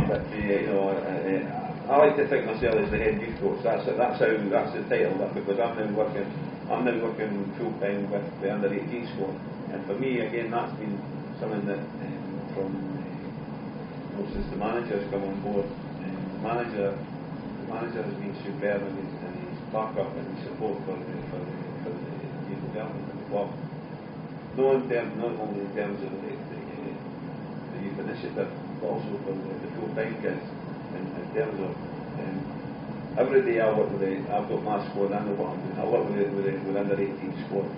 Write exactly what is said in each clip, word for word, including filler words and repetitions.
but uh, you know, uh, I like to think myself as the head youth coach. That's that's how that's the title. That because I'm now working, I'm now working full time with the under eighteen squad, and for me again that's been something that um, from uh, well, since the manager has come on board, um, the manager the manager has been superb in his, in his backup and his support for the for the, for the youth development of the club. Not in terms, not only in terms of the, the, the youth initiative, but also for the, the full-time kids. In, in terms of um, every day I work with the, I've got my squad. I know what I'm doing. I work with the, with the with under eighteen squad.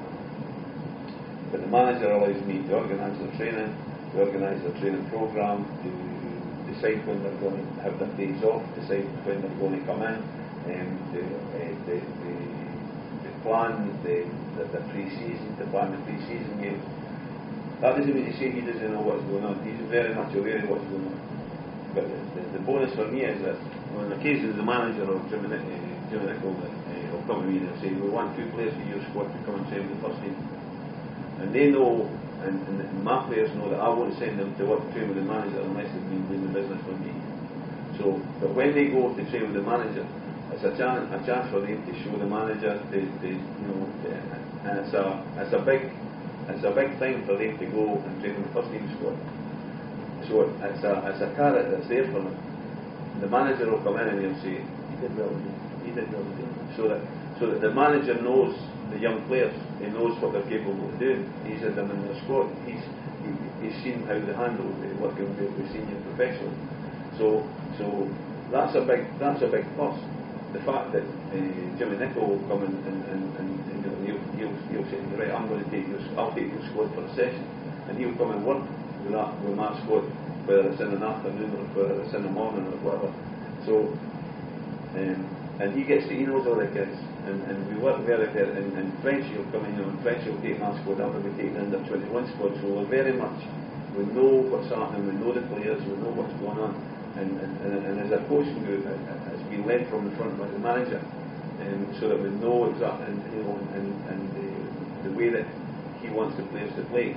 But the manager allows me to organise their training, to organise their training programme, to decide when they're going to have their days off, decide when they're going to come in, and to, uh, the, the, the plan the, the, the pre-season, to plan the pre-season games. That doesn't mean to say he doesn't know what's going on. He's very much aware of what's going on. But the, the, the bonus for me is that on occasions the manager or Jimmy uh, Jimmy Nicholl uh, will come to me and say, we want two players for your squad to come and train with the first team. And they know, and, and my players know that I won't send them to work train with the manager unless they've been doing the business for me. So, but when they go to train with the manager, it's a chance, a chance for them to show the manager, to, to, you know, to, and it's a, it's a big, it's a big thing for them to go and train with the first team squad. So it's a, it's a carrot that's there for them. The manager will come in and he'll say, he did well, he did well, so that, so that the manager knows the young players, he knows what they're capable of doing. He's had them in their squad. He's he, he's seen how they handle the working with the senior professionals. So so that's a big that's a big plus. The fact that uh, Jimmy Nicholl will come in and, and, and, and you know, he'll, he'll, he'll say, right, I'm going to take your I'll take your squad for a session, and he'll come and work with that with my squad, whether it's in an afternoon or whether it's in the morning or whatever. So um, and he gets to, he knows all the kids. And, and we work very, very, and, and French will come in, you know, and French will take our squad up and we take the under twenty-one squad, so we're very much, we know what's happening, we know the players, we know what's going on, and, and, and, and as a coaching group, it, it's been led from the front by the manager, and so that we know exactly, and, you know, and, and the, the way that he wants the players to play.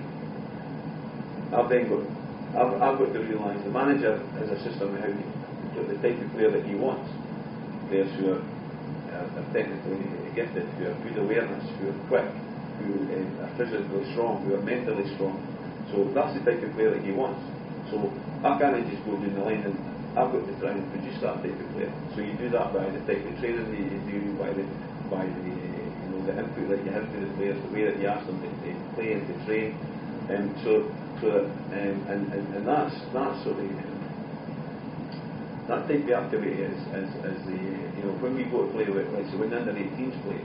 I've then got, I've, I've got to realise the manager has a system of how he, the type of player that he wants, players who are are technically gifted, who have good awareness, who are quick, who uh, are physically strong, who are mentally strong. So that's the type of player that he wants. So I can't just go down the line and I've got to try and produce that type of player. So you do that by the type of training that you do, by the by the you know the input that you have to the players, the way that you ask them to, to play and to train, and so so that, um, and, and and that's that's sort of that type of activity is, is, is the, you know, when we go to play with, like, so when the under eighteens play,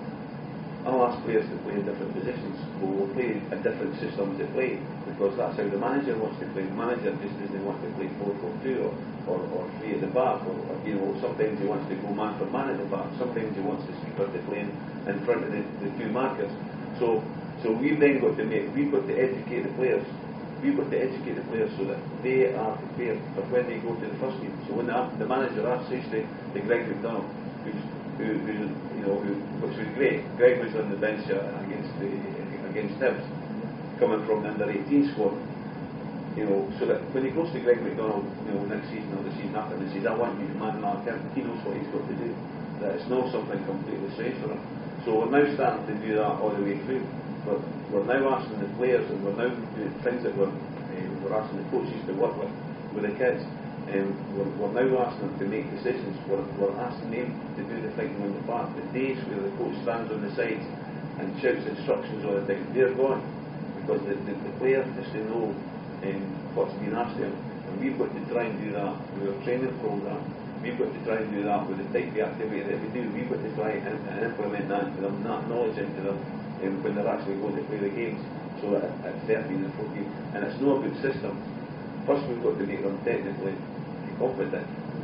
I'll ask players to play in different positions. We'll play a different system to play, because that's how the manager wants to play. The manager just doesn't want to play four four two or, or, or three at the back, or, or, you know, sometimes he wants to go man for man at the back, sometimes he wants the sweeper to play in, in front of the, the two markers. So, so we've then got to make, we've got to educate the players. We've got to educate the players so that they are prepared for when they go to the first team. So when the, the manager asks, says to, to Greg McDonald, who's, who, who, you know, who, which was great. Greg was on the bench uh, against the against Hibs, coming from the under eighteen squad. You know, so that when he goes to Greg McDonald, you know, next season or the season after, and he says, "I want you to man mark him," he knows what he's got to do. That it's not something completely strange for him. So we're now starting to do that all the way through. But we're now asking the players, and we're now doing things that we're, uh, we're asking the coaches to work with, with the kids. And we're, we're now asking them to make decisions. We're, we're asking them to do the thinking on the park. The days where the coach stands on the sides and shouts instructions all the time, they're gone. Because the, the, the player has to know um, what's being asked of him. And we've got to try and do that with our training programme. We've got to try and do that with the type of activity that we do. We've got to try and, and implement that into them, that knowledge into them. Um, when they're actually going to play the games, so at, at thirteen and fourteen, and it's not a good system. First we've got to make them technically competent.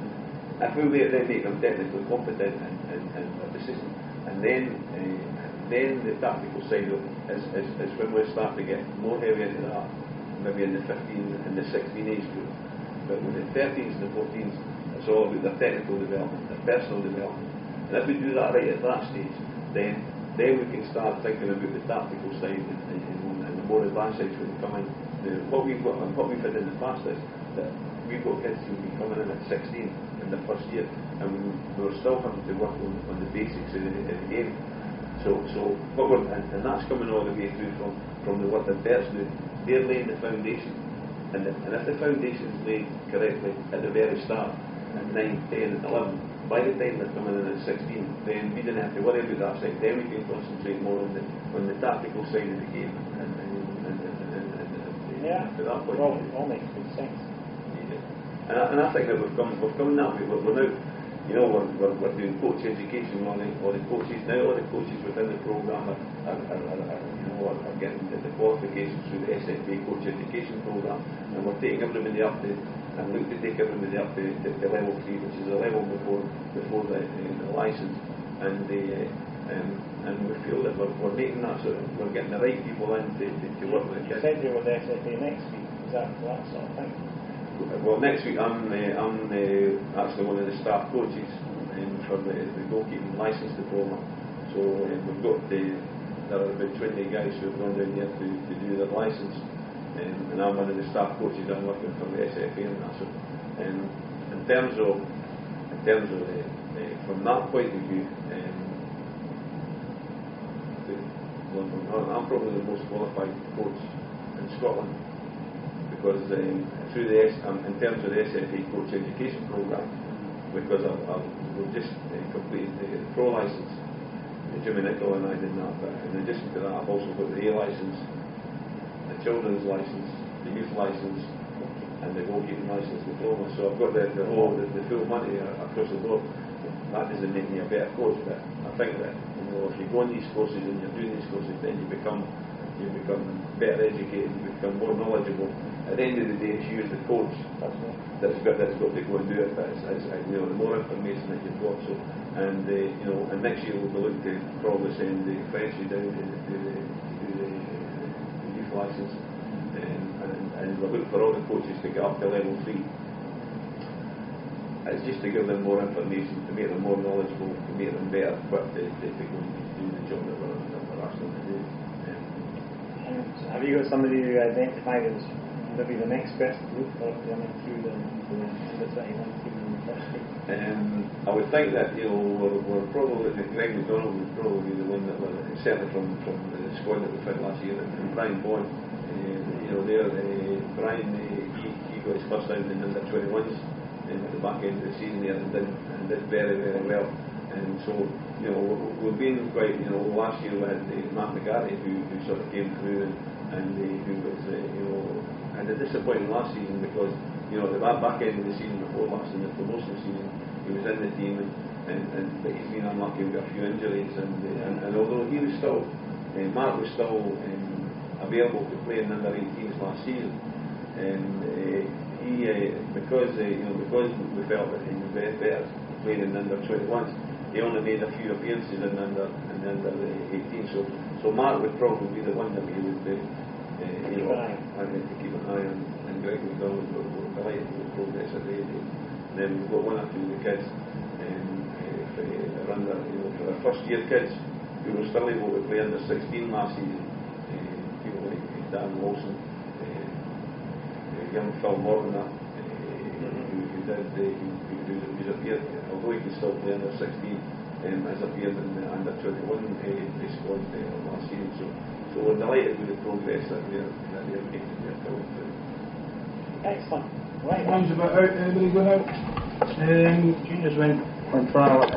If we then make them technically competent in, in, in the system, and then uh, then the tactical side of it is, is, is when we start to get more heavy into that, maybe in the fifteen and the sixteen age group. But with the thirteens and the fourteens, it's all about their technical development, their personal development. And if we do that right at that stage, then then we can start thinking about the tactical side and, and, and the more advanced sides when they come in. The, what we've got and what we've had in the past is that we we've got kids who will be coming in at sixteen in the first year, and we're still having to work on, on the basics of the, of the game. So, so what we're, and, and that's coming all the way through from, from the work that Bert's doing. They're laying the foundation, and, the, and if the foundation is laid correctly at the very start, at nine, ten, and eleven, by the time they're coming in at sixteen, then we didn't have to worry about that side. Then we can concentrate more on the on the tactical side of the game. And, and, and, and, and, and, and yeah, to that point, well, it all makes good sense. Yeah. And, I, and I think that we've come we've come that way. We're, we're now, you know, we're, we're, we're doing coach education. All the, all the coaches now, all the coaches within the programme are, are, are, are, are, you know, are getting the, the qualifications through the S F A coach education programme, and we're taking everybody up to. And look to take everybody up to, to, to level three, which is a level before before the, uh, the license, and the uh, um, and we feel that we're, we're making that sort of, we're getting the right people in to, to, to work with the You kids. said you were the S F A next week. Is that that sort of thing? Well, next week I'm uh, I'm uh, actually one of the staff coaches um, for the, the goalkeeping license diploma. So um, we've got the, there are about twenty guys who have gone down there to, to do their license. Um, and I'm one of the staff coaches. I'm working for the S F A and that. So, um, in terms of, in terms of the, the, from that point of view, um, the, well, I'm probably the most qualified coach in Scotland, because um, through the S, um, in terms of the S F A coach education programme, because I've, I've we've just uh, completed the, the pro licence. Uh, Jimmy Nicholl and I did that. But in addition to that, I've also got the A licence, the children's license, the youth license, and the goalkeeping license diploma. So I've got the, the whole, the, the full money across the board. That doesn't make me a better coach, but I think that, you know, if you go on these courses and you're doing these courses, then you become you become better educated, you become more knowledgeable. At the end of the day, it's you as the coach that's got that's got to go and do it. But it's, it's, you know, the more information that you've got. So, and uh, you know, and next year we'll be looking to probably send the Frenchy down to, to the to the license, um, and, and we're looking for all the coaches to get up to level three. It's just to give them more information, to make them more knowledgeable, to make them better equipped to, to, to go and do the job that we're, that we're asking them to do. Um, and have you got somebody you identified as maybe the next best to look for coming through the under twenty-one team in the first week? Um, I would think that, you know, we're, we're probably, Greg McDonald would probably be the one that, we're, certainly from, from the squad that we found last year, and, and Brian Bourne, uh, you know, there, uh, Brian, uh, he, he got his first out in under twenty-ones um, at the back end of the season there, and did, and did very, very well. And so, you know, we've been quite, you know, last year we had uh, Matt McGarry, who, who sort of came through, and, and uh, who was, uh, you know, and a disappointing last season, because, you know, at the back, back end of the season before last, in the promotion season, he was in the team, and, and, and but he's been unlucky with a few injuries, and uh, and, and although he was still, uh, Mark was still um, available to play in under eighteens last season, and uh, he uh, because uh, you know because we felt that he was better playing in under twenty-ones, he only made a few appearances in under in under eighteen. So so Mark would probably be the one that we would be. Uh, you know, I need to keep an eye on, and Greg McDonald will, will delight with progress at the age. And then we've got one or two of the kids um, uh, for, uh, under, you know, for our first year kids who were still able to play under sixteen last season. Uh, people like Dan Wilson, uh, uh, young Phil Morton, uh, who, who did, uh, who, who, who's appeared, although he can still play under sixteen, um, has appeared in the under twenty-one uh, squad uh, last season. So. So we're delighted with the progress that they're, that they're making there going through. Excellent. Right. Time's about out. Anybody going out? Um, juniors went on trial